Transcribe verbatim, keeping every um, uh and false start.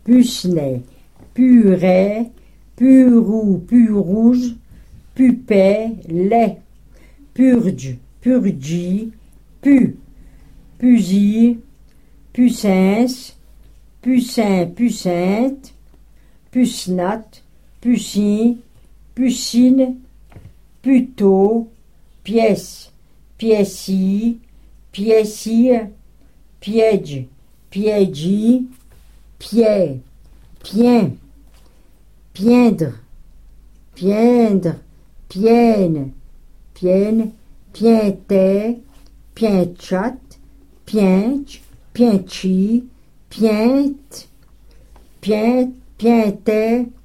pucelet, puret, purou, rouge, pupet, lait, purge, purgi, pu, pusil, pucens, pucin, pucinte, pucenat, pucin, pucine, puteau, pièce, pièci, piècire, piège, piègi, pied, pien, piendre, piendre, pienne, pienne, pientet, pientchat, piench, pienchi, piente, pient, pientet,